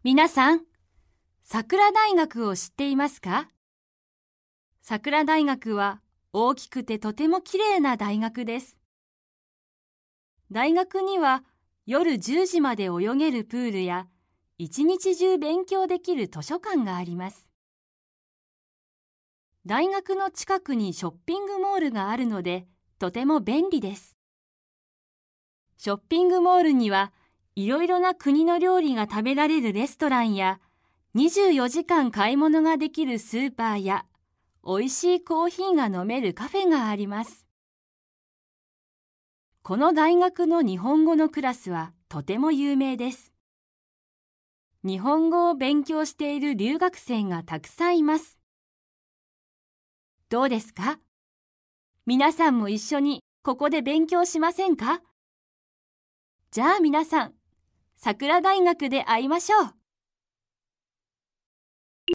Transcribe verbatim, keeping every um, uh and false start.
皆さん、桜大学を知っていますか？桜大学は大きくてとてもきれいな大学です。大学には夜じゅうじまで泳げるプールや一日中勉強できる図書館があります。大学の近くにショッピングモールがあるのでとても便利です。ショッピングモールにはいろいろな国の料理が食べられるレストランやにじゅうよじかん買い物ができるスーパーやおいしいコーヒーが飲めるカフェがあります。この大学の日本語のクラスはとても有名です。日本語を勉強している留学生がたくさんいます。どうですか？皆さんも一緒にここで勉強しませんか？じゃあ皆さん、桜大学で会いましょう。